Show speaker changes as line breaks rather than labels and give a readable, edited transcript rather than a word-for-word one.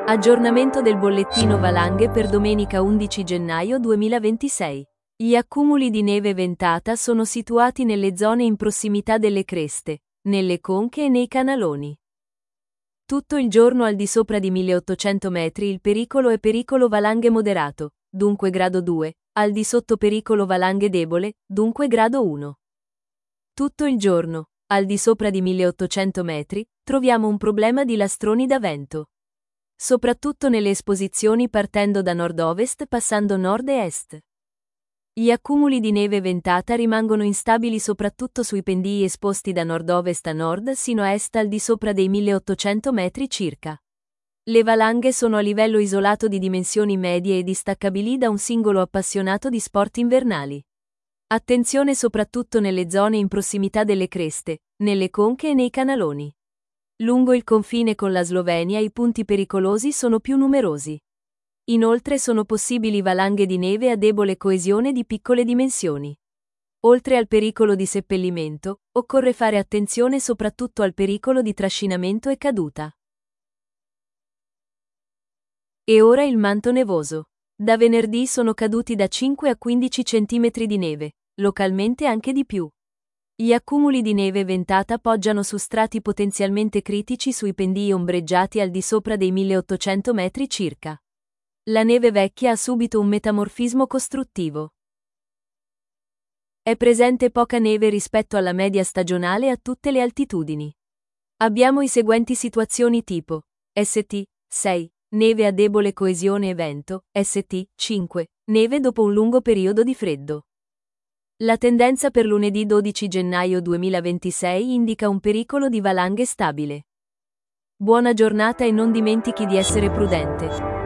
Aggiornamento del bollettino valanghe per domenica 11 gennaio 2026. Gli accumuli di neve ventata sono situati nelle zone in prossimità delle creste, nelle conche e nei canaloni. Tutto il giorno al di sopra di 1800 metri il pericolo è pericolo valanghe moderato, dunque grado 2, al di sotto pericolo valanghe debole, dunque grado 1. Tutto il giorno, al di sopra di 1800 metri, troviamo un problema di lastroni da vento. Soprattutto nelle esposizioni partendo da nord-ovest passando nord e est. Gli accumuli di neve ventata rimangono instabili soprattutto sui pendii esposti da nord-ovest a nord sino a est al di sopra dei 1800 metri circa. Le valanghe sono a livello isolato di dimensioni medie e distaccabili da un singolo appassionato di sport invernali. Attenzione soprattutto nelle zone in prossimità delle creste, nelle conche e nei canaloni. Lungo il confine con la Slovenia i punti pericolosi sono più numerosi. Inoltre sono possibili valanghe di neve a debole coesione di piccole dimensioni. Oltre al pericolo di seppellimento, occorre fare attenzione soprattutto al pericolo di trascinamento e caduta. E ora il manto nevoso. Da venerdì sono caduti da 5 a 15 cm di neve, localmente anche di più. Gli accumuli di neve ventata poggiano su strati potenzialmente critici sui pendii ombreggiati al di sopra dei 1800 metri circa. La neve vecchia ha subito un metamorfismo costruttivo. È presente poca neve rispetto alla media stagionale a tutte le altitudini. Abbiamo i seguenti situazioni tipo: St. 6. Neve a debole coesione e vento, St. 5. Neve dopo un lungo periodo di freddo. La tendenza per lunedì 12 gennaio 2026 indica un pericolo di valanghe stabile. Buona giornata e non dimentichi di essere prudente.